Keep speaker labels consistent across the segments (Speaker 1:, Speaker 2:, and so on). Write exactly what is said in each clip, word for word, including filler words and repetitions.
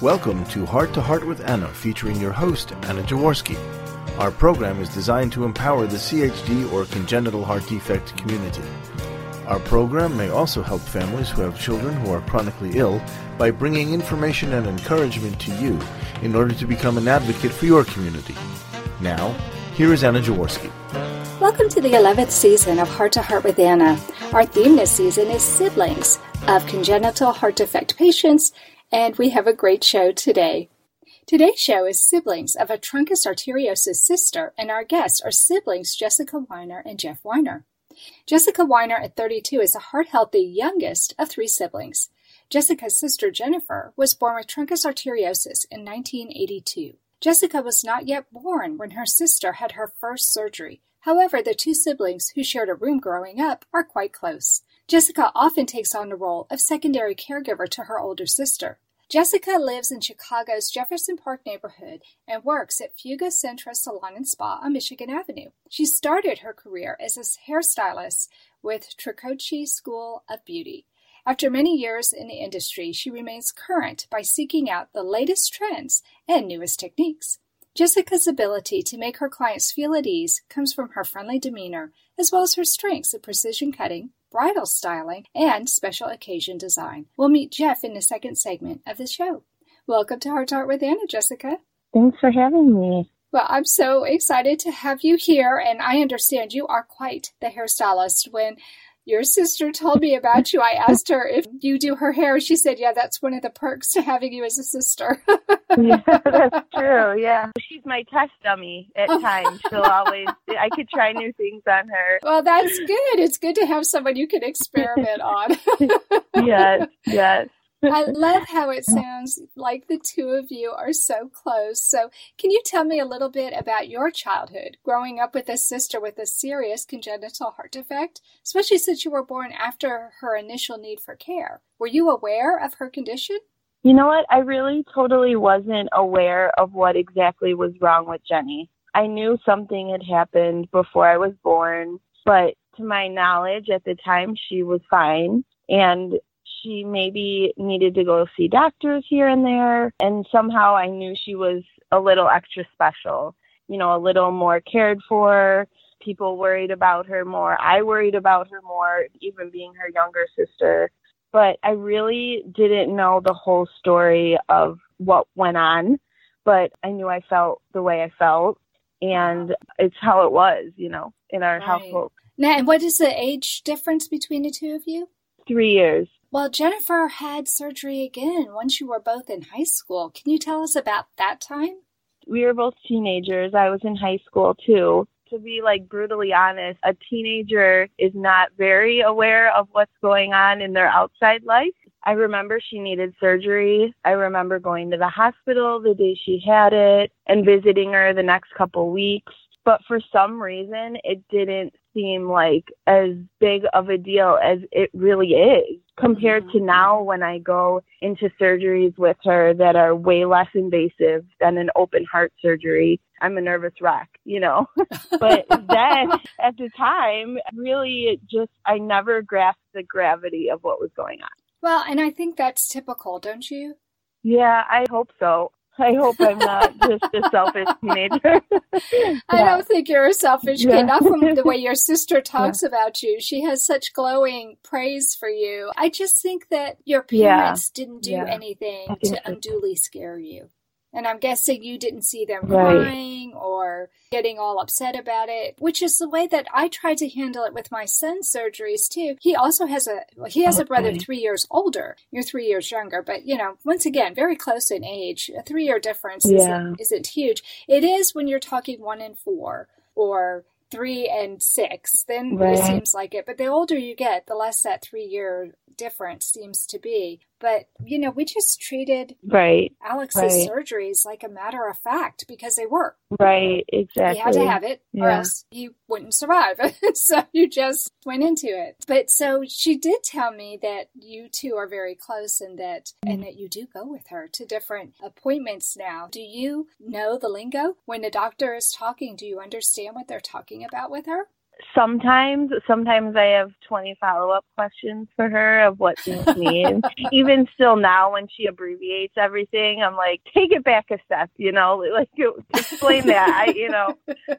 Speaker 1: Welcome to Heart to Heart with Anna, featuring your host, Anna Jaworski. Our program is designed to empower the C H D or congenital heart defect community. Our program may also help families who have children who are chronically ill by bringing information and encouragement to you in order to become an advocate for your community. Now, here is Anna Jaworski.
Speaker 2: Welcome to the eleventh season of Heart to Heart with Anna. Our theme this season is siblings of congenital heart defect patients, and we have a great show today. Today's show is siblings of a truncus arteriosus sister, and our guests are siblings Jessica Weiner and Jeff Weiner. Jessica Weiner at thirty-two is a heart-healthy youngest of three siblings. Jessica's sister Jennifer was born with truncus arteriosus in nineteen eighty-two. Jessica was not yet born when her sister had her first surgery. However, the two siblings who shared a room growing up are quite close. Jessica often takes on the role of secondary caregiver to her older sister. Jessica lives in Chicago's Jefferson Park neighborhood and works at Fuga Centra Salon and Spa on Michigan Avenue. She started her career as a hairstylist with Tricoci School of Beauty. After many years in the industry, she remains current by seeking out the latest trends and newest techniques. Jessica's ability to make her clients feel at ease comes from her friendly demeanor, as well as her strengths in precision cutting, bridal styling, and special occasion design. We'll meet Jeff in the second segment of the show. Welcome to Heart to Heart with Anna, Jessica.
Speaker 3: Thanks for having me.
Speaker 2: Well, I'm so excited to have you here, and I understand you are quite the hairstylist. When your sister told me about you, I asked her if you do her hair. She said, yeah, that's one of the perks to having you as a sister.
Speaker 3: Yeah, that's true, yeah. She's my test dummy at times. She'll always, I could try new things on her.
Speaker 2: Well, that's good. It's good to have someone you can experiment on.
Speaker 3: Yes, yes.
Speaker 2: I love how it sounds like the two of you are so close. So can you tell me a little bit about your childhood, growing up with a sister with a serious congenital heart defect, especially since you were born after her initial need for care? Were you aware of her condition?
Speaker 3: You know what? I really totally wasn't aware of what exactly was wrong with Jenny. I knew something had happened before I was born, but to my knowledge at the time, she was fine. And she maybe needed to go see doctors here and there. And somehow I knew she was a little extra special, you know, a little more cared for. People worried about her more. I worried about her more, even being her younger sister. But I really didn't know the whole story of what went on. But I knew I felt the way I felt. And it's how it was, you know, in our
Speaker 2: right.
Speaker 3: household.
Speaker 2: Now, and what is the age difference between the two of you?
Speaker 3: Three years.
Speaker 2: Well, Jennifer had surgery again once you were both in high school. Can you tell us about that time?
Speaker 3: We were both teenagers. I was in high school, too. To be, like, brutally honest, a teenager is not very aware of what's going on in their outside life. I remember she needed surgery. I remember going to the hospital the day she had it and visiting her the next couple weeks. But for some reason, it didn't seem like as big of a deal as it really is compared mm-hmm. to now when I go into surgeries with her that are way less invasive than an open heart surgery. I'm a nervous wreck, you know. But then at the time, really it just, I never grasped the gravity of what was going on.
Speaker 2: Well, and I think that's typical, don't you?
Speaker 3: Yeah, I hope so. I hope I'm not just a selfish teenager. Yeah.
Speaker 2: I don't think you're a selfish
Speaker 3: yeah.
Speaker 2: kid, not from the way your sister talks
Speaker 3: yeah.
Speaker 2: about you. She has such glowing praise for you. I just think that your parents yeah. didn't do
Speaker 3: yeah.
Speaker 2: anything to unduly scare you. And I'm guessing you didn't see them
Speaker 3: right.
Speaker 2: crying or getting all upset about it, which is the way that I try to handle it with my son's surgeries, too. He also has a, well, he has a brother three years older. You're three years younger. But, you know, once again, very close in age. A three-year difference
Speaker 3: yeah.
Speaker 2: isn't, isn't huge. It is when you're talking one and four or three and six, then right. it seems like it. But the older you get, the less that three-year difference seems to be. But, you know, we just treated
Speaker 3: right.
Speaker 2: Alex's
Speaker 3: right.
Speaker 2: surgeries like a matter of fact because they were.
Speaker 3: Right, exactly.
Speaker 2: He had to have it
Speaker 3: yeah.
Speaker 2: or else he wouldn't survive. So you just went into it. But so she did tell me that you two are very close and that mm-hmm. and that you do go with her to different appointments now. Do you know the lingo? When the doctor is talking, do you understand what they're talking about with her?
Speaker 3: Sometimes, sometimes I have twenty follow-up questions for her of what things mean. Even still now, when she abbreviates everything, I'm like, take it back a step, you know, like explain that. I, you know,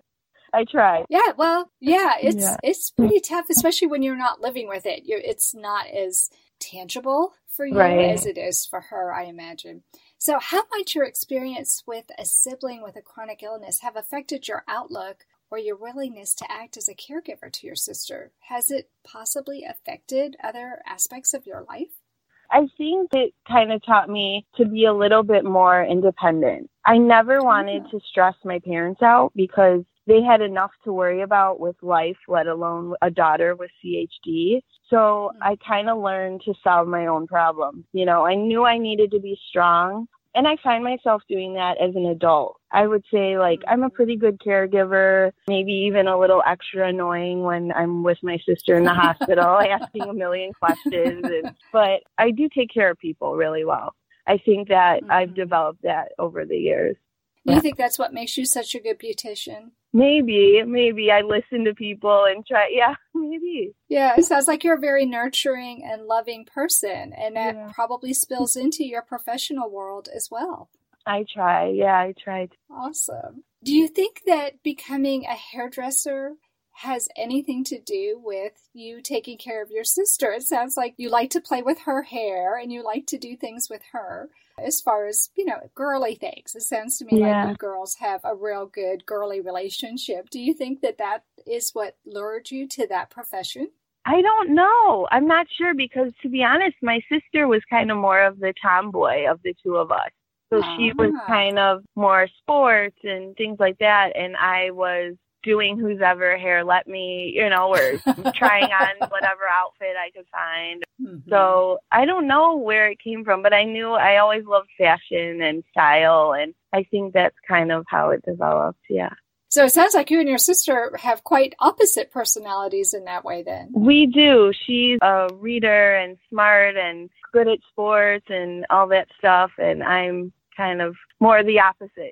Speaker 3: I try.
Speaker 2: Yeah, well, yeah, it's
Speaker 3: Yeah.
Speaker 2: it's pretty tough, especially when you're not living with it. You're, it's not as tangible for you
Speaker 3: Right.
Speaker 2: as it is for her, I imagine. So how might your experience with a sibling with a chronic illness have affected your outlook or your willingness to act as a caregiver to your sister? Has it possibly affected other aspects of your life?
Speaker 3: I think it kind of taught me to be a little bit more independent. I never wanted
Speaker 2: Yeah.
Speaker 3: to stress my parents out because they had enough to worry about with life, let alone a daughter with C H D. So I kind of learned to solve my own problems. You know, I knew I needed to be strong, and I find myself doing that as an adult. I would say, like, I'm a pretty good caregiver, maybe even a little extra annoying when I'm with my sister in the hospital, asking a million questions. And, but I do take care of people really well. I think that
Speaker 2: Mhm.
Speaker 3: I've developed that over the years.
Speaker 2: Do you
Speaker 3: Yeah.
Speaker 2: think that's what makes you such a good beautician?
Speaker 3: Maybe, maybe I listen to people and try. Yeah, maybe.
Speaker 2: Yeah, it sounds like you're a very nurturing and loving person, and that
Speaker 3: Yeah.
Speaker 2: probably spills into your professional world as well.
Speaker 3: I try. Yeah, I try.
Speaker 2: Awesome. Do you think that becoming a hairdresser has anything to do with you taking care of your sister? It sounds like you like to play with her hair and you like to do things with her as far as, you know, girly things. It sounds to me
Speaker 3: Yeah.
Speaker 2: like you girls have a real good girly relationship. Do you think that that is what lured you to that profession?
Speaker 3: I don't know. I'm not sure because, to be honest, my sister was kind of more of the tomboy of the two of us. So she was
Speaker 2: Ah.
Speaker 3: kind of more sports and things like that. And I was doing whose ever hair let me, you know, or trying on whatever outfit I could find.
Speaker 2: Mhm.
Speaker 3: So I don't know where it came from, but I knew I always loved fashion and style. And I think that's kind of how it developed. Yeah.
Speaker 2: So it sounds like you and your sister have quite opposite personalities in that way then.
Speaker 3: We do. She's a reader and smart and good at sports and all that stuff. And I'm kind of more the opposite.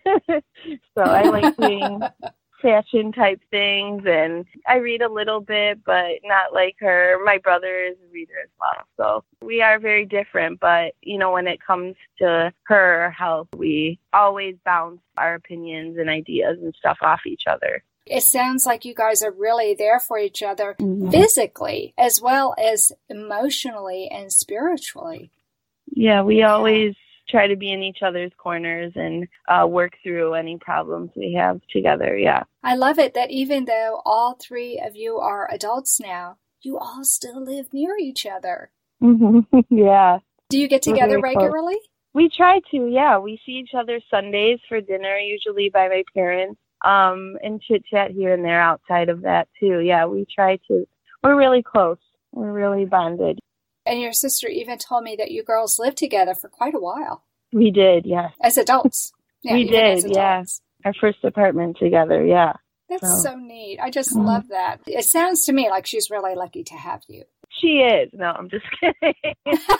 Speaker 3: So I like doing fashion type things, and I read a little bit, but not like her. My brother is a reader as well. So we are very different, but you know, when it comes to her health, we always bounce our opinions and ideas and stuff off each other.
Speaker 2: It sounds like you guys are really there for each other
Speaker 3: Mm-hmm.
Speaker 2: physically as well as emotionally and spiritually.
Speaker 3: Yeah, we always try to be in each other's corners and uh, work through any problems we have together. Yeah.
Speaker 2: I love it that even though all three of you are adults now, you all still live near each other.
Speaker 3: Mm-hmm. Yeah.
Speaker 2: Do you get
Speaker 3: We're
Speaker 2: together
Speaker 3: very close.
Speaker 2: regularly?
Speaker 3: We try to, yeah. We see each other Sundays for dinner, usually by my parents, um, and chit chat here and there outside of that too. Yeah, we try to. We're really close. We're really bonded.
Speaker 2: And your sister even told me that you girls lived together for quite a while
Speaker 3: We did, yes.
Speaker 2: as adults. Yeah,
Speaker 3: We
Speaker 2: even
Speaker 3: did,
Speaker 2: as
Speaker 3: yeah.
Speaker 2: adults.
Speaker 3: Our first apartment together, yeah.
Speaker 2: That's
Speaker 3: So-
Speaker 2: so neat. I just
Speaker 3: Mhm.
Speaker 2: love that. It sounds to me like she's really lucky to have you.
Speaker 3: She is. No, I'm just kidding.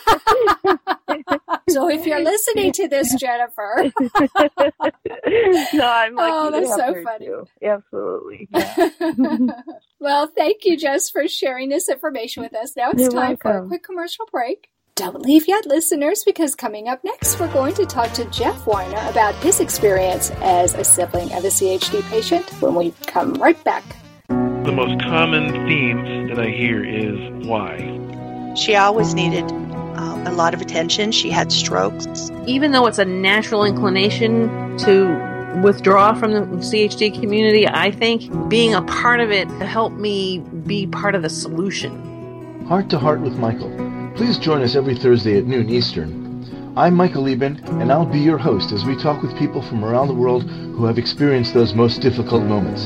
Speaker 2: So if you're listening to this, Jennifer.
Speaker 3: No, I'm lucky
Speaker 2: Oh, that's
Speaker 3: to have
Speaker 2: so
Speaker 3: her
Speaker 2: funny.
Speaker 3: too. Absolutely. Yeah.
Speaker 2: Well, thank you, Jess, for sharing this information with us. Now it's
Speaker 3: You're
Speaker 2: time for a
Speaker 3: welcome.
Speaker 2: quick commercial break. Don't leave yet, listeners, because coming up next, we're going to talk to Jeff Weiner about his experience as a sibling of a C H D patient when we come right back.
Speaker 4: The most common themes that I hear is why.
Speaker 5: She always needed uh, a lot of attention. She had strokes.
Speaker 6: Even though it's a natural inclination to withdraw from the C H D community, I think being a part of it helped me be part of the solution.
Speaker 1: Heart to Heart with Michael. Please join us every Thursday at noon Eastern. I'm Michael Lieben, and I'll be your host as we talk with people from around the world who have experienced those most difficult moments.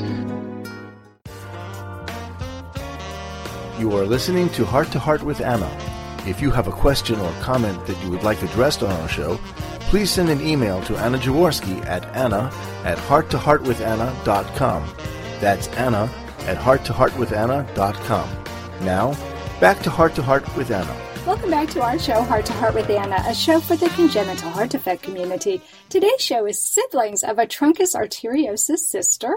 Speaker 1: You are listening to Heart to Heart with Anna. If you have a question or comment that you would like addressed on our show, please send an email to Anna Jaworski at anna at heart to heart with anna dot com. That's Anna at heart to heart with anna dot com. Now, back to Heart to Heart with Anna.
Speaker 2: Welcome back to our show, Heart to Heart with Anna, a show for the congenital heart defect community. Today's show is siblings of a truncus arteriosus sister.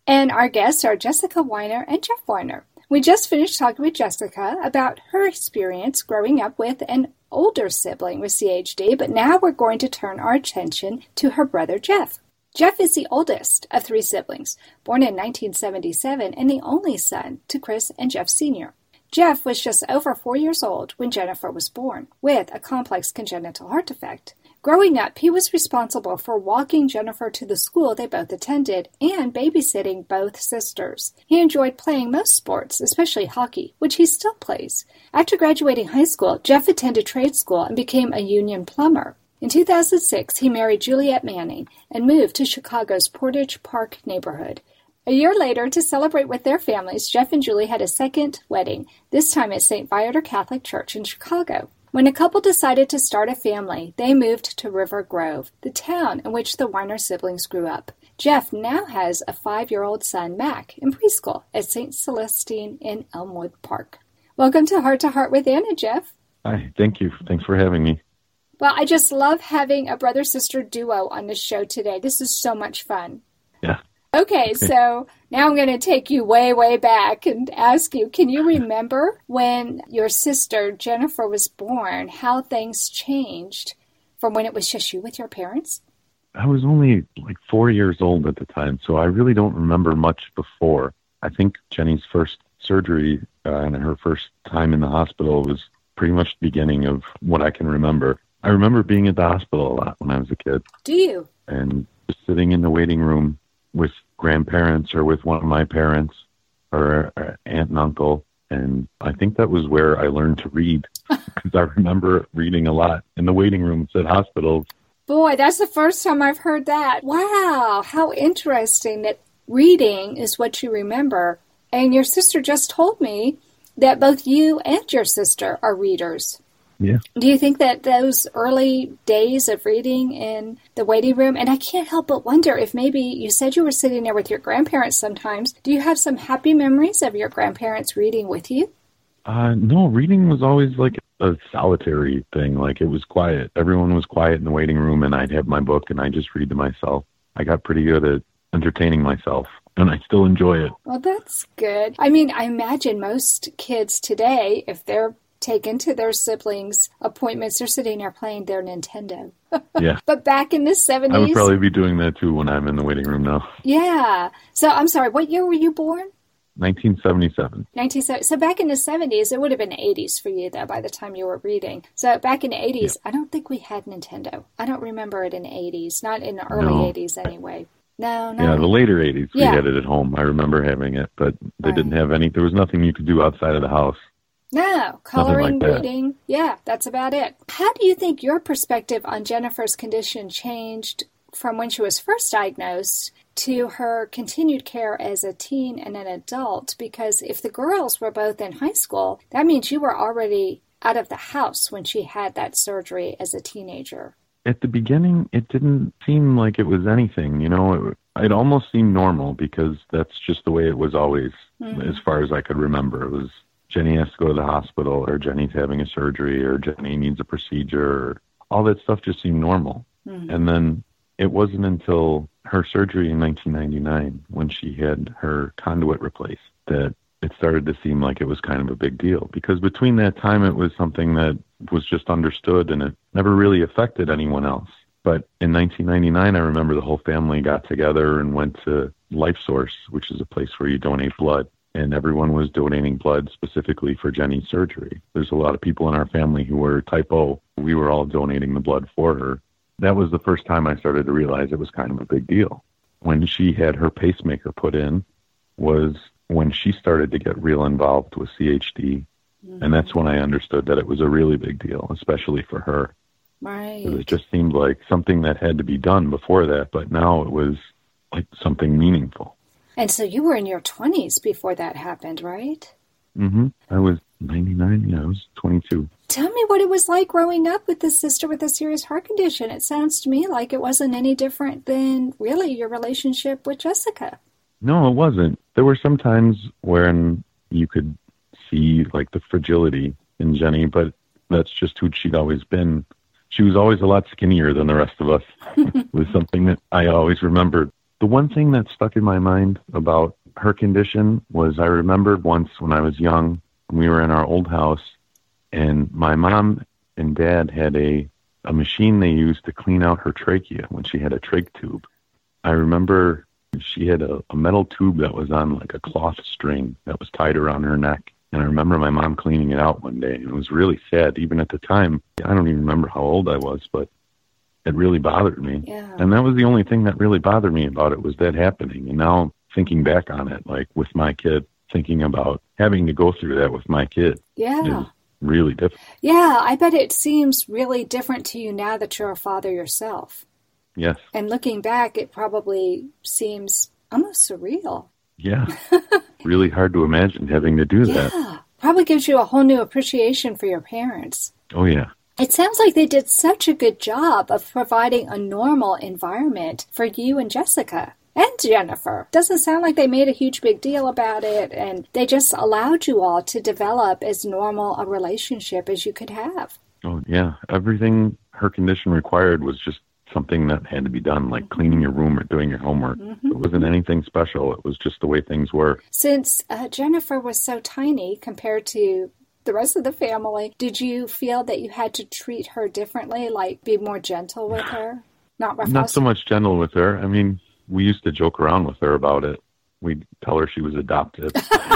Speaker 2: And our guests are Jessica Weiner and Jeff Weiner. We just finished talking with Jessica about her experience growing up with an older sibling with C H D, but now we're going to turn our attention to her brother Jeff. Jeff is the oldest of three siblings, born in nineteen seventy-seven, and the only son to Chris and Jeff Senior Jeff was just over four years old when Jennifer was born, with a complex congenital heart defect. Growing up, he was responsible for walking Jennifer to the school they both attended and babysitting both sisters. He enjoyed playing most sports, especially hockey, which he still plays. After graduating high school, Jeff attended trade school and became a union plumber. In two thousand six, he married Juliette Manning and moved to Chicago's Portage Park neighborhood. A year later, to celebrate with their families, Jeff and Julie had a second wedding, this time at Saint Viator Catholic Church in Chicago. When the couple decided to start a family, they moved to River Grove, the town in which the Weiner siblings grew up. Jeff now has a five-year-old son, Mac, in preschool at Saint Celestine in Elmwood Park. Welcome to Heart to Heart with Anna, Jeff.
Speaker 7: Hi, thank you. Thanks for having me.
Speaker 2: Well, I just love having a brother-sister duo on the show today. This is so much fun.
Speaker 7: Yeah.
Speaker 2: Okay, so now I'm going to take you way, way back and ask you, can you remember when your sister Jennifer was born, how things changed from when it was just you with your parents?
Speaker 7: I was only like four years old at the time, so I really don't remember much before. I think Jenny's first surgery uh, and her first time in the hospital was pretty much the beginning of what I can remember. I remember being at the hospital a lot when I was a kid.
Speaker 2: Do you?
Speaker 7: And just sitting in the waiting room with grandparents or with one of my parents or aunt and uncle. And I think that was where I learned to read because I remember reading a lot in the waiting rooms at hospitals.
Speaker 2: Boy, that's the first time I've heard that. Wow, how interesting that reading is what you remember. And your sister just told me that both you and your sister are readers.
Speaker 7: Yeah.
Speaker 2: Do you think that those early days of reading in the waiting room, and I can't help but wonder if maybe you said you were sitting there with your grandparents sometimes. Do you have some happy memories of your grandparents reading with you?
Speaker 7: Uh, no, reading was always like a solitary thing. Like it was quiet. Everyone was quiet in the waiting room and I'd have my book and I just read to myself. I got pretty good at entertaining myself and I still enjoy it.
Speaker 2: Well, that's good. I mean, I imagine most kids today, if they're taken to their siblings' appointments, they're sitting there playing their Nintendo.
Speaker 7: Yeah.
Speaker 2: But back in the seventies...
Speaker 7: I would probably be doing that too when I'm in the waiting room now.
Speaker 2: Yeah. So, I'm sorry, what year were you born?
Speaker 7: nineteen seventy-seven.
Speaker 2: nineteen seventy. So back in the seventies, it would have been the eighties for you, though, by the time you were reading. So back in the eighties, yeah. I don't think we had Nintendo. I don't remember it in the eighties, not in the early
Speaker 7: no.
Speaker 2: eighties anyway. No, no.
Speaker 7: Yeah, the later eighties, we
Speaker 2: yeah.
Speaker 7: had it at home. I remember having it, but they
Speaker 2: right.
Speaker 7: didn't have any, there was nothing you could do outside of the house.
Speaker 2: No, coloring,
Speaker 7: like
Speaker 2: reading. Yeah, that's about it. How do you think your perspective on Jennifer's condition changed from when she was first diagnosed to her continued care as a teen and an adult? Because if the girls were both in high school, that means you were already out of the house when she had that surgery as a teenager.
Speaker 7: At the beginning, it didn't seem like it was anything. You know, it, it almost seemed normal because that's just the way it was always, mm-hmm. as far as I could remember. It was Jenny has to go to the hospital, or Jenny's having a surgery, or Jenny needs a procedure. All that stuff just seemed normal. Mm-hmm. And then it wasn't until her surgery in nineteen ninety-nine, when she had her conduit replaced, that it started to seem like it was kind of a big deal. Because between that time, it was something that was just understood, and it never really affected anyone else. But in nineteen ninety-nine, I remember the whole family got together and went to Life Source, which is a place where you donate blood. And everyone was donating blood specifically for Jenny's surgery. There's a lot of people in our family who were type O. We were all donating the blood for her. That was the first time I started to realize it was kind of a big deal. When she had her pacemaker put in was when she started to get real involved with C H D. Mm-hmm. And that's when I understood that it was a really big deal, especially for her.
Speaker 2: Right.
Speaker 7: It just seemed like something that had to be done before that, but now it was like something meaningful.
Speaker 2: And so you were in your twenties before that happened, right?
Speaker 7: Mm-hmm. I was ninety-nine. Yeah, I was twenty-two.
Speaker 2: Tell me what it was like growing up with this sister with a serious heart condition. It sounds to me like it wasn't any different than really your relationship with Jessica.
Speaker 7: No, it wasn't. There were some times when you could see like the fragility in Jenny, but that's just who she'd always been. She was always a lot skinnier than the rest of us. It was something that I always remembered. The one thing that stuck in my mind about her condition was I remembered once when I was young, we were in our old house, and my mom and dad had a, a machine they used to clean out her trachea when she had a trach tube. I remember she had a, a metal tube that was on like a cloth string that was tied around her neck. And I remember my mom cleaning it out one day, and it was really sad. Even at the time, I don't even remember how old I was, but it really bothered me.
Speaker 2: Yeah.
Speaker 7: And that was the only thing that really bothered me about it, was that happening. And now thinking back on it, like with my kid, thinking about having to go through that with my kid
Speaker 2: Yeah.
Speaker 7: is really difficult.
Speaker 2: Yeah, I bet it seems really different to you now that you're a father yourself.
Speaker 7: Yes.
Speaker 2: And looking back, it probably seems almost surreal.
Speaker 7: Yeah. Really hard to imagine having to do that.
Speaker 2: Yeah. Probably gives you a whole new appreciation for your parents.
Speaker 7: Oh, yeah.
Speaker 2: It sounds like they did such a good job of providing a normal environment for you and Jessica and Jennifer. Doesn't sound like they made a huge big deal about it, and they just allowed you all to develop as normal a relationship as you could have.
Speaker 7: Oh, yeah. Everything her condition required was just something that had to be done, like cleaning your room or doing your homework. Mm-hmm. It wasn't anything special. It was just the way things were.
Speaker 2: Since uh, Jennifer was so tiny compared to the rest of the family, did you feel that you had to treat her differently, like be more gentle with her? Not roughhouse?
Speaker 7: Not so much gentle with her. I mean, we used to joke around with her about it. We'd tell her she was adopted.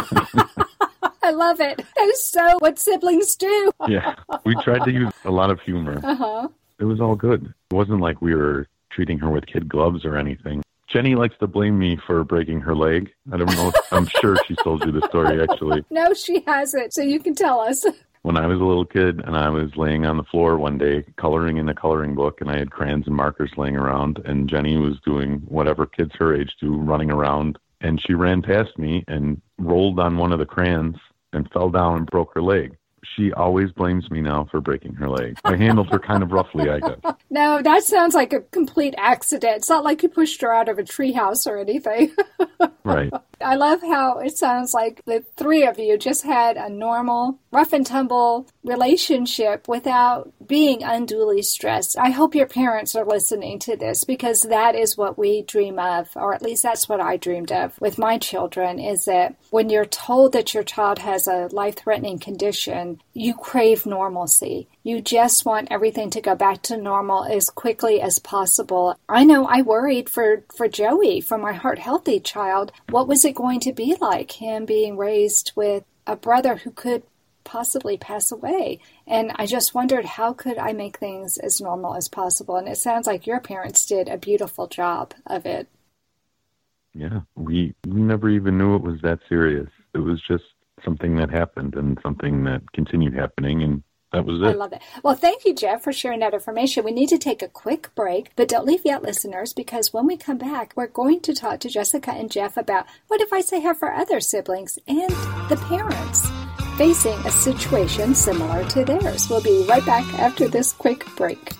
Speaker 2: I love it. That is so what siblings do.
Speaker 7: Yeah. We tried to use a lot of humor.
Speaker 2: Uh-huh.
Speaker 7: It was all good. It wasn't like we were treating her with kid gloves or anything. Jenny likes to blame me for breaking her leg. I don't know. I'm sure she told you the story, actually.
Speaker 2: No, she hasn't, so you can tell us.
Speaker 7: When I was a little kid and I was laying on the floor one day coloring in a coloring book, and I had crayons and markers laying around, and Jenny was doing whatever kids her age do, running around, and she ran past me and rolled on one of the crayons and fell down and broke her leg. She always blames me now for breaking her leg. I handled her kind of roughly, I guess.
Speaker 2: No, that sounds like a complete accident. It's not like you pushed her out of a treehouse or anything.
Speaker 7: Right.
Speaker 2: I love how it sounds like the three of you just had a normal, rough and tumble relationship without being unduly stressed. I hope your parents are listening to this, because that is what we dream of, or at least that's what I dreamed of with my children, is that when you're told that your child has a life-threatening condition, you crave normalcy. You just want everything to go back to normal as quickly as possible. I know I worried for, for Joey, for my heart-healthy child. What was it going to be like, him being raised with a brother who could possibly pass away? And I just wondered, how could I make things as normal as possible? And it sounds like your parents did a beautiful job of it.
Speaker 7: Yeah, we, we never even knew it was that serious. It was just something that happened and something that continued happening, and that was it.
Speaker 2: I love it. Well, thank you, Jeff, for sharing that information. We need to take a quick break, but don't leave yet, listeners, because when we come back, we're going to talk to Jessica and Jeff about what advice they have for other siblings and the parents facing a situation similar to theirs. We'll be right back after this quick break.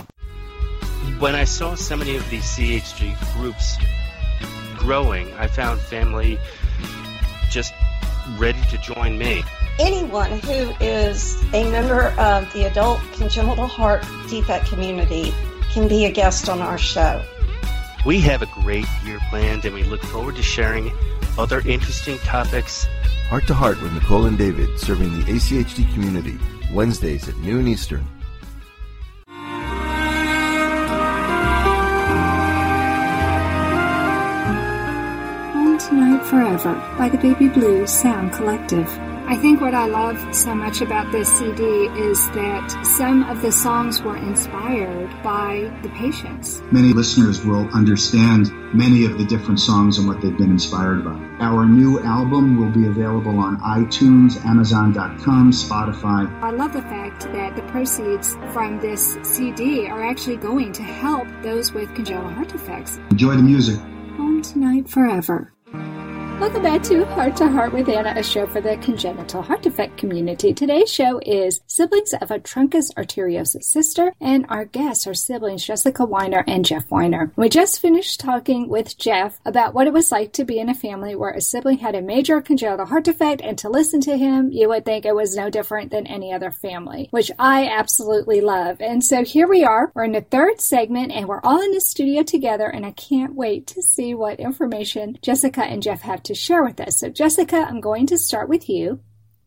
Speaker 8: When I saw so many of these C H G groups growing, I found family just ready to join me.
Speaker 9: Anyone who is a member of the adult congenital heart defect community can be a guest on our show.
Speaker 8: We have a great year planned, and we look forward to sharing other interesting topics.
Speaker 1: Heart to Heart with Nicole and David, serving the A C H D community, Wednesdays at noon Eastern.
Speaker 2: Home Tonight Forever by the Baby Blues Sound Collective. I think what I love so much about this C D is that some of the songs were inspired by the patients.
Speaker 10: Many listeners will understand many of the different songs and what they've been inspired by. Our new album will be available on iTunes, Amazon dot com, Spotify.
Speaker 2: I love the fact that the proceeds from this C D are actually going to help those with congenital heart defects.
Speaker 10: Enjoy the music.
Speaker 2: Home Tonight Forever. Welcome back to Heart to Heart with Anna, a show for the congenital heart defect community. Today's show is Siblings of a Truncus Arteriosus Sister, and our guests are siblings Jessica Weiner and Jeff Weiner. We just finished talking with Jeff about what it was like to be in a family where a sibling had a major congenital heart defect, and to listen to him, you would think it was no different than any other family, which I absolutely love. And so here we are. We're in the third segment, and we're all in the studio together, and I can't wait to see what information Jessica and Jeff have to share with us. So Jessica, I'm going to start with you.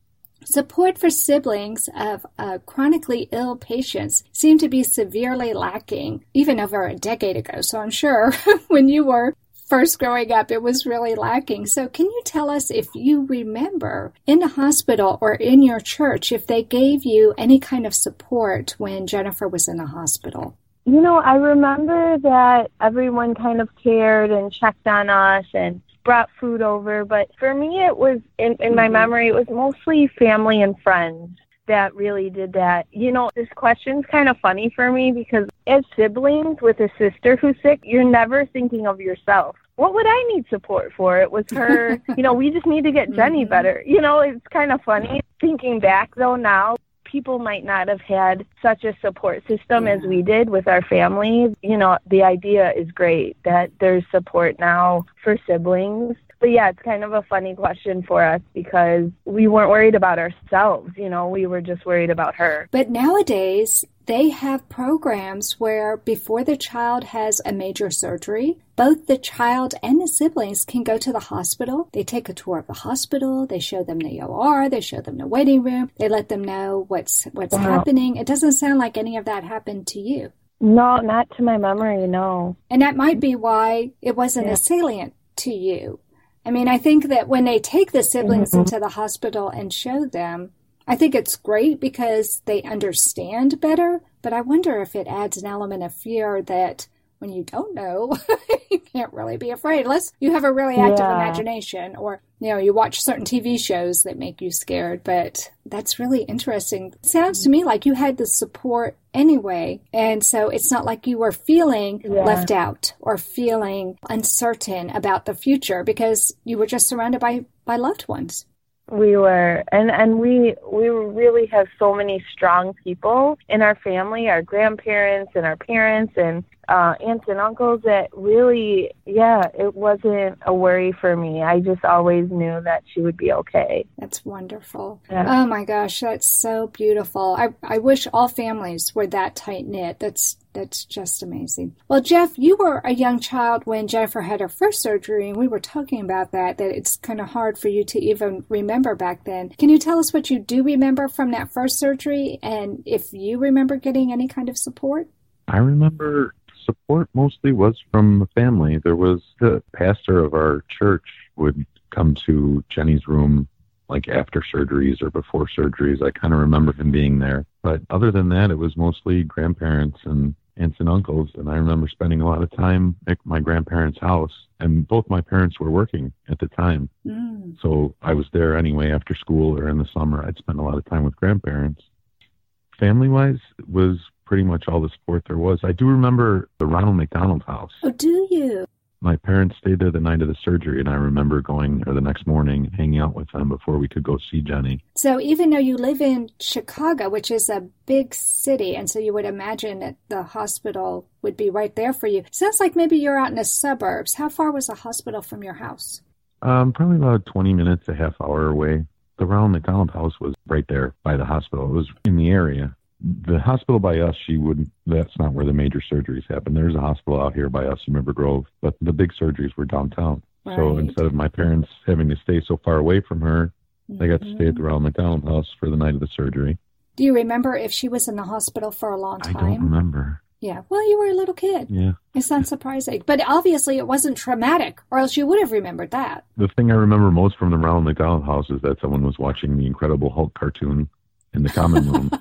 Speaker 2: Support for siblings of uh, chronically ill patients seem to be severely lacking even over a decade ago. So I'm sure when you were first growing up, it was really lacking. So can you tell us if you remember in the hospital or in your church, if they gave you any kind of support when Jennifer was in the hospital?
Speaker 3: You know, I remember that everyone kind of cared and checked on us and brought food over, but for me it was, in, in my memory, it was mostly family and friends that really did that. You know, this question's kind of funny for me because as siblings with a sister who's sick, you're never thinking of yourself. What would I need support for? It was her, you know, we just need to get Jenny better. You know, it's kind of funny. Thinking back, though, now, people might not have had such a support system yeah. as we did with our families. You know, the idea is great that there's support now for siblings. But yeah, it's kind of a funny question for us because we weren't worried about ourselves. You know, we were just worried about her.
Speaker 2: But nowadays, they have programs where before the child has a major surgery, both the child and the siblings can go to the hospital. They take a tour of the hospital. They show them the O R. They show them the waiting room. They let them know what's what's wow. happening. It doesn't sound like any of that happened to you.
Speaker 3: No, not to my memory, no.
Speaker 2: And that might be why it wasn't yeah. as salient to you. I mean, I think that when they take the siblings mm-hmm. into the hospital and show them, I think it's great because they understand better, but I wonder if it adds an element of fear that when you don't know, you can't really be afraid unless you have a really active yeah. imagination or, you know, you watch certain T V shows that make you scared. But that's really interesting. It sounds to me like you had the support anyway. And so it's not like you were feeling yeah. left out or feeling uncertain about the future because you were just surrounded by, by loved ones.
Speaker 3: We were, and, and we we really have so many strong people in our family, our grandparents and our parents and uh, aunts and uncles that really, yeah, it wasn't a worry for me. I just always knew that she would be okay.
Speaker 2: That's wonderful.
Speaker 3: Yeah.
Speaker 2: Oh my gosh, that's so beautiful. I, I wish all families were that tight-knit. That's That's just amazing. Well, Jeff, you were a young child when Jennifer had her first surgery, and we were talking about that, that it's kind of hard for you to even remember back then. Can you tell us what you do remember from that first surgery, and if you remember getting any kind of support?
Speaker 7: I remember support mostly was from the family. There was the pastor of our church would come to Jenny's room like after surgeries or before surgeries. I kind of remember him being there. But other than that, it was mostly grandparents and aunts and uncles. And I remember spending a lot of time at my grandparents' house. And both my parents were working at the time. Mm. So I was there anyway after school or in the summer. I'd spend a lot of time with grandparents. Family-wise, it was pretty much all the support there was. I do remember the Ronald McDonald House.
Speaker 2: Oh, do you?
Speaker 7: My parents stayed there the night of the surgery, and I remember going or the next morning, hanging out with them before we could go see Jenny.
Speaker 2: So even though you live in Chicago, which is a big city, and so you would imagine that the hospital would be right there for you, sounds like maybe you're out in the suburbs. How far was the hospital from your house?
Speaker 7: Um, probably about twenty minutes, a half hour away. The Ronald McDonald House was right there by the hospital. It was in the area. The hospital by us, she wouldn't, that's not where the major surgeries happen. There's a hospital out here by us in River Grove, but the big surgeries were downtown. Right. So instead of my parents having to stay so far away from her, mm-hmm. they got to stay at the Ronald McDonald House for the night of the surgery.
Speaker 2: Do you remember if she was in the hospital for a long time?
Speaker 7: I don't remember.
Speaker 2: Yeah, well, you were a little kid.
Speaker 7: Yeah.
Speaker 2: It's not surprising. But obviously it wasn't traumatic, or else you would have remembered that.
Speaker 7: The thing I remember most from the Ronald McDonald House is that someone was watching the Incredible Hulk cartoon in the common room.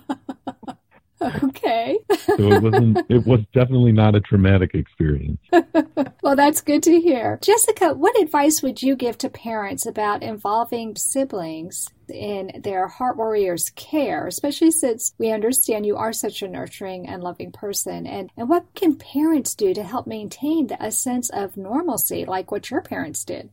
Speaker 2: Okay.
Speaker 7: So it wasn't, it was definitely not a traumatic experience.
Speaker 2: Well, that's good to hear. Jessica, what advice would you give to parents about involving siblings in their Heart Warriors care, especially since we understand you are such a nurturing and loving person? And, and what can parents do to help maintain a sense of normalcy like what your parents did?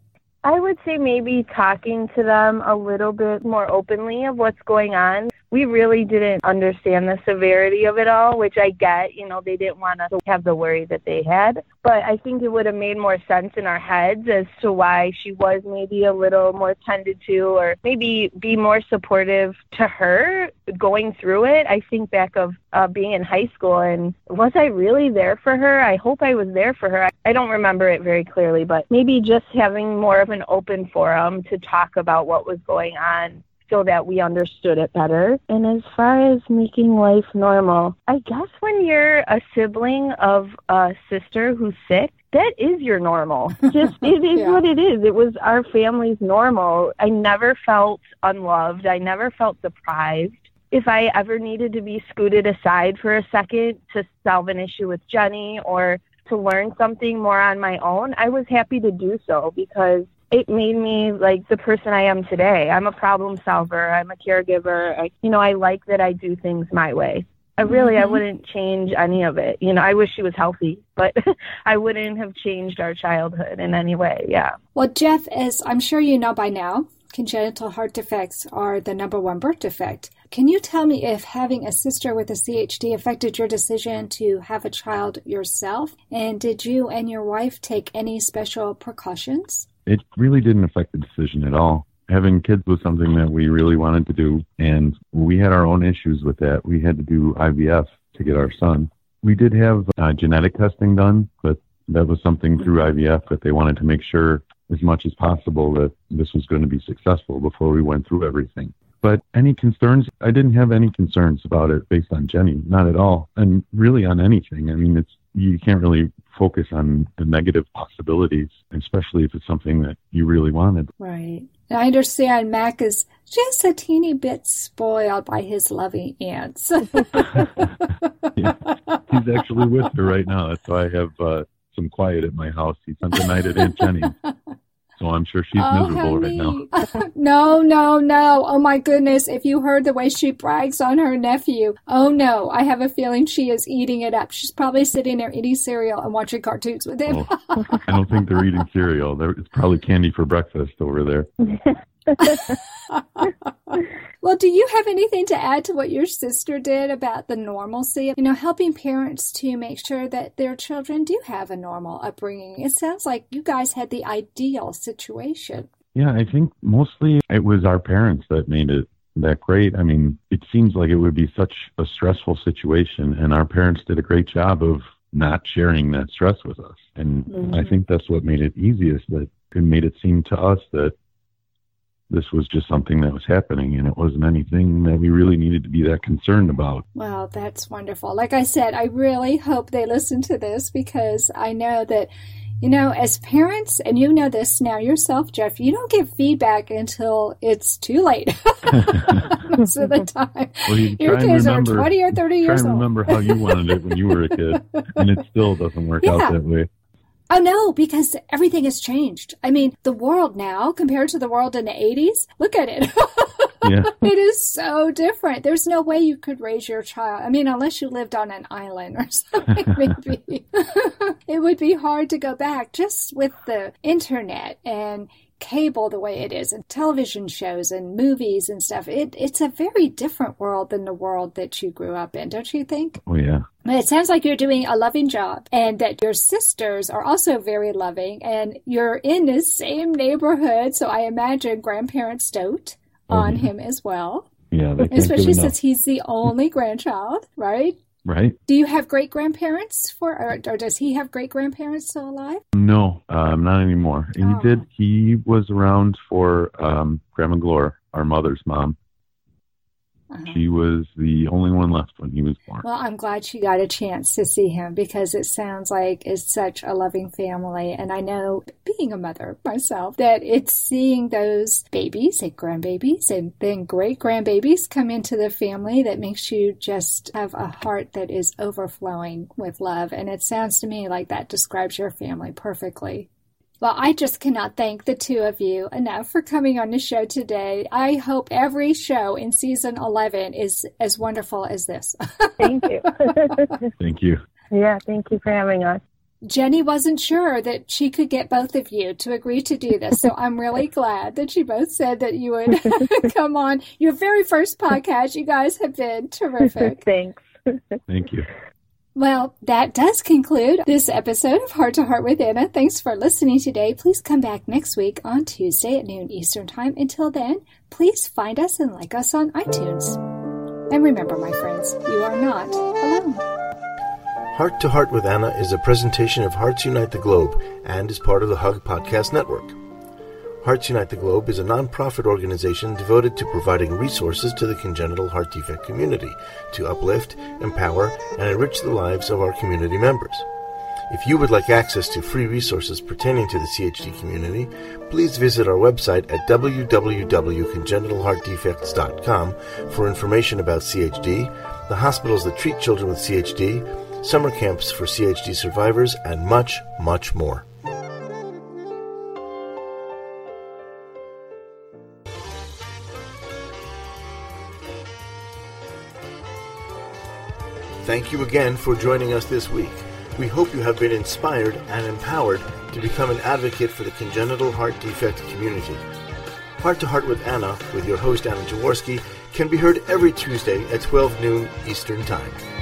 Speaker 3: I would say maybe talking to them a little bit more openly of what's going on. We really didn't understand the severity of it all, which I get. You know, they didn't want us to have the worry that they had. But I think it would have made more sense in our heads as to why she was maybe a little more tended to, or maybe be more supportive to her going through it. I think back of uh, being in high school, and was I really there for her? I hope I was there for her. I don't remember it very clearly, but maybe just having more of an open forum to talk about what was going on, so that we understood it better. And as far as making life normal, I guess when you're a sibling of a sister who's sick, that is your normal. Just, it is yeah. what it is. It was our family's normal. I never felt unloved. I never felt surprised. If I ever needed to be scooted aside for a second to solve an issue with Jenny or to learn something more on my own, I was happy to do so, because it made me like the person I am today. I'm a problem solver. I'm a caregiver. I, you know, I like that I do things my way. I really, mm-hmm. I wouldn't change any of it. You know, I wish she was healthy, but I wouldn't have changed our childhood in any way. Yeah.
Speaker 2: Well, Jeff, as I'm sure you know by now, congenital heart defects are the number one birth defect. Can you tell me if having a sister with a C H D affected your decision to have a child yourself? And did you and your wife take any special precautions?
Speaker 7: It really didn't affect the decision at all. Having kids was something that we really wanted to do, and we had our own issues with that. We had to do I V F to get our son. We did have uh, genetic testing done, but that was something through I V F that they wanted to make sure as much as possible that this was going to be successful before we went through everything. But any concerns, I didn't have any concerns about it based on Jenny, not at all, and really on anything. I mean, it's you can't really focus on the negative possibilities, especially if it's something that you really wanted.
Speaker 2: Right. I understand Mac is just a teeny bit spoiled by his loving aunts.
Speaker 7: Yeah. He's actually with her right now. That's why I have uh, some quiet at my house. He spent the night at Aunt Jenny's. So I'm sure she's
Speaker 2: oh,
Speaker 7: miserable
Speaker 2: honey.
Speaker 7: right now.
Speaker 2: No, no, no. Oh, my goodness. If you heard the way she brags on her nephew. Oh, no. I have a feeling she is eating it up. She's probably sitting there eating cereal and watching cartoons with him.
Speaker 7: Oh, I don't think they're eating cereal. They're, it's probably candy for breakfast over there.
Speaker 2: Well, do you have anything to add to what your sister did about the normalcy? You know, helping parents to make sure that their children do have a normal upbringing. It sounds like you guys had the ideal situation.
Speaker 7: Yeah, I think mostly it was our parents that made it that great. I mean, it seems like it would be such a stressful situation, and our parents did a great job of not sharing that stress with us. And mm-hmm. I think that's what made it easiest, that it made it seem to us that this was just something that was happening, and it wasn't anything that we really needed to be that concerned about.
Speaker 2: Well, that's wonderful. Like I said, I really hope they listen to this, because I know that, you know, as parents, and you know this now yourself, Jeff, you don't get feedback until it's too late most of the time.
Speaker 7: Well, you
Speaker 2: Your kids
Speaker 7: remember,
Speaker 2: are twenty or thirty years
Speaker 7: old. Try and remember how you wanted it when you were a kid, and it still doesn't work
Speaker 2: yeah.
Speaker 7: out that way.
Speaker 2: Oh, no, because everything has changed. I mean, the world now, compared to the world in the eighties, look at it.
Speaker 7: Yeah.
Speaker 2: It is so different. There's no way you could raise your child. I mean, unless you lived on an island or something, maybe. It would be hard to go back, just with the internet and cable the way it is, and television shows and movies and stuff. It, it's a very different world than the world that you grew up in, don't you think?
Speaker 7: Oh, yeah.
Speaker 2: It sounds like you're doing a loving job, and that your sisters are also very loving, and you're in the same neighborhood, so I imagine grandparents dote oh, on yeah. him as well.
Speaker 7: Yeah, they
Speaker 2: especially since he's the only grandchild, right?
Speaker 7: Right.
Speaker 2: Do you have great-grandparents for, or, or does he have great-grandparents still alive?
Speaker 7: No, um, not anymore. He
Speaker 2: oh.
Speaker 7: did. He was around for um, Grandma Glore, our mother's mom. Uh-huh. She was the only one left when he was born.
Speaker 2: Well, I'm glad she got a chance to see him, because it sounds like it's such a loving family. And I know, being a mother myself, that it's seeing those babies and grandbabies and then great-grandbabies come into the family that makes you just have a heart that is overflowing with love. And it sounds to me like that describes your family perfectly. Well, I just cannot thank the two of you enough for coming on the show today. I hope every show in season eleven is as wonderful as this.
Speaker 3: Thank you.
Speaker 7: Thank you.
Speaker 3: Yeah, thank you for having us.
Speaker 2: Jenny wasn't sure that she could get both of you to agree to do this. So I'm really glad that you both said that you would come on. Your very first podcast, you guys have been terrific.
Speaker 3: Thanks.
Speaker 7: Thank you.
Speaker 2: Well, that does conclude this episode of Heart to Heart with Anna. Thanks for listening today. Please come back next week on Tuesday at noon Eastern Time. Until then, please find us and like us on iTunes. And remember, my friends, you are not alone.
Speaker 1: Heart to Heart with Anna is a presentation of Hearts Unite the Globe and is part of the Hug Podcast Network. Hearts Unite the Globe is a non-profit organization devoted to providing resources to the congenital heart defect community to uplift, empower, and enrich the lives of our community members. If you would like access to free resources pertaining to the C H D community, please visit our website at w w w dot congenital heart defects dot com for information about C H D, the hospitals that treat children with C H D, summer camps for C H D survivors, and much, much more. Thank you again for joining us this week. We hope you have been inspired and empowered to become an advocate for the congenital heart defect community. Heart to Heart with Anna, with your host Anna Jaworski, can be heard every Tuesday at twelve noon Eastern Time.